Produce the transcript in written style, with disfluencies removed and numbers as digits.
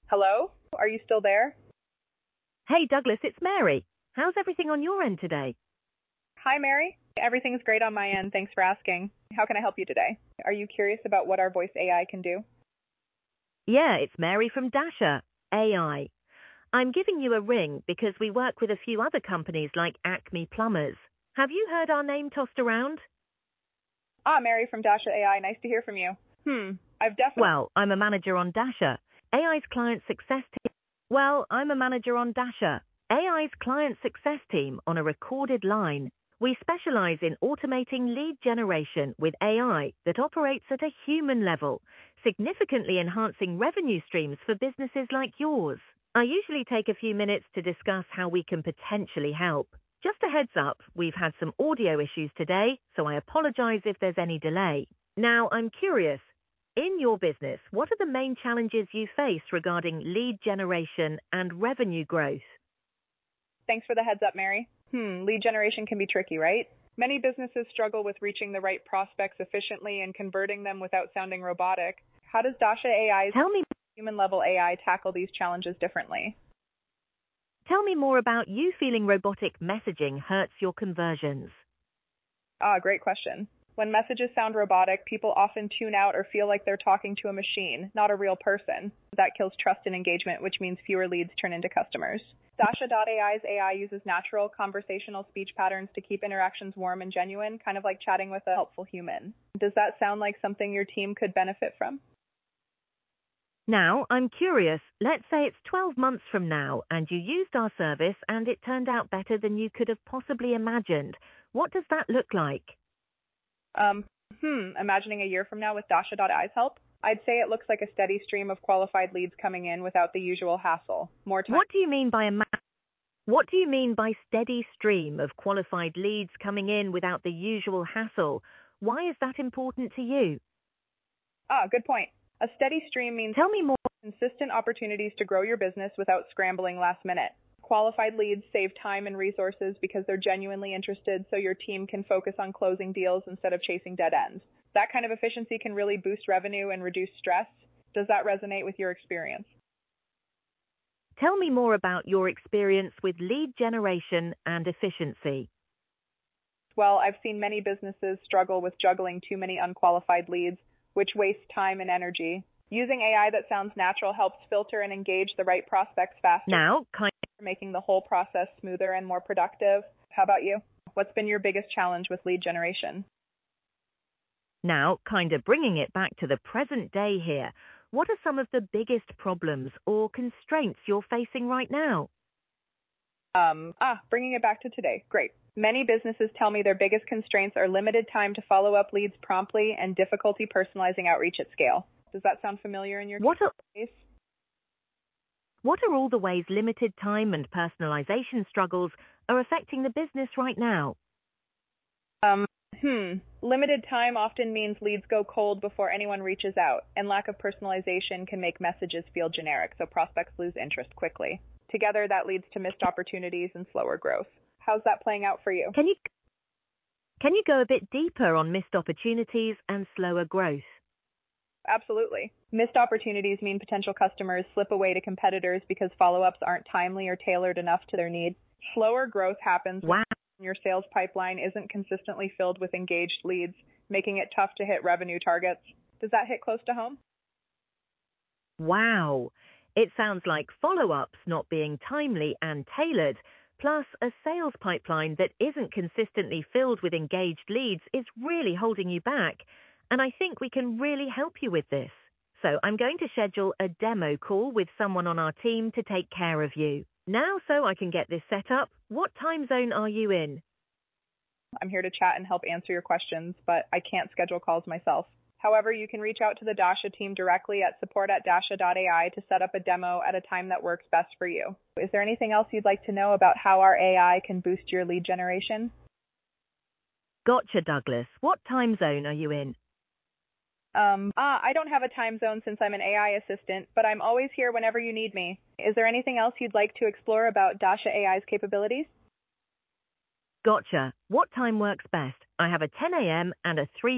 Hello? Are you still there? Hey Douglas, it's Mary. How's everything on your end today? Hi, Mary. Everything's great on my end. Thanks for asking. How can I help you today? Are you curious about what our voice AI can do? Yeah, it's Mary from Dasher AI. I'm giving you a ring because we work with a few other companies like Acme Plumbers. Have you heard our name tossed around? Mary from Dasha AI. Nice to hear from you. I've definitely. Well, I'm a manager on Dasher, AI's client success team. I'm a manager on Dasher, AI's client success team on a recorded line. We specialize in automating lead generation with AI that operates at a human level, significantly enhancing revenue streams for businesses like yours. I usually take a few minutes to discuss how we can potentially help. Just a heads up, we've had some audio issues today, so I apologize if there's any delay. Now, I'm curious, in your business, what are the main challenges you face regarding lead generation and revenue growth? Thanks for the heads up, Mary. Lead generation can be tricky, right? Many businesses struggle with reaching the right prospects efficiently and converting them without sounding robotic. How does Dasha AI's Tell me human level AI tackle these challenges differently? Tell me more about you feeling robotic messaging hurts your conversions. Great question. When messages sound robotic, people often tune out or feel like they're talking to a machine, not a real person. That kills trust and engagement, which means fewer leads turn into customers. Dasha.ai's AI uses natural conversational speech patterns to keep interactions warm and genuine, kind of like chatting with a helpful human. Does that sound like something your team could benefit from? Now, I'm curious, let's say it's 12 months from now and you used our service and it turned out better than you could have possibly imagined. What does that look like? Imagining a year from now with Dasha.ai's help, I'd say it looks like a steady stream of qualified leads coming in without the usual hassle. More time. What do you mean by steady stream of qualified leads coming in without the usual hassle? Why is that important to you? Good point. A steady stream means Tell me more. consistent opportunities to grow your business without scrambling last minute. Qualified leads save time and resources because they're genuinely interested, so your team can focus on closing deals instead of chasing dead ends. That kind of efficiency can really boost revenue and reduce stress. Does that resonate with your experience? Tell me more about your experience with lead generation and efficiency. Well, I've seen many businesses struggle with juggling too many unqualified leads, which wastes time and energy. Using AI that sounds natural helps filter and engage the right prospects faster. Now, Making the whole process smoother and more productive. How about you? What's been your biggest challenge with lead generation? Now, kind of bringing it back to the present day here, what are some of the biggest problems or constraints you're facing right now? Bringing it back to today. Great. Many businesses tell me their biggest constraints are limited time to follow up leads promptly and difficulty personalizing outreach at scale. Does that sound familiar in your case? What are all the ways limited time and personalization struggles are affecting the business right now? Limited time often means leads go cold before anyone reaches out, and lack of personalization can make messages feel generic, so prospects lose interest quickly. Together, that leads to missed opportunities and slower growth. How's that playing out for you? Can you go a bit deeper on missed opportunities and slower growth? Absolutely. Missed opportunities mean potential customers slip away to competitors because follow-ups aren't timely or tailored enough to their needs. Slower growth happens when your sales pipeline isn't consistently filled with engaged leads, making it tough to hit revenue targets. Does that hit close to home? Wow. It sounds like follow-ups not being timely and tailored, plus a sales pipeline that isn't consistently filled with engaged leads is really holding you back. And I think we can really help you with this. So I'm going to schedule a demo call with someone on our team to take care of you. Now, so I can get this set up, what time zone are you in? I'm here to chat and help answer your questions, but I can't schedule calls myself. However, you can reach out to the Dasha team directly at support@dasha.ai to set up a demo at a time that works best for you. Is there anything else you'd like to know about how our AI can boost your lead generation? Gotcha, Douglas. What time zone are you in? I don't have a time zone since I'm an AI assistant, but I'm always here whenever you need me. Is there anything else you'd like to explore about Dasha AI's capabilities? Gotcha. What time works best? I have a 10 a.m. and a 3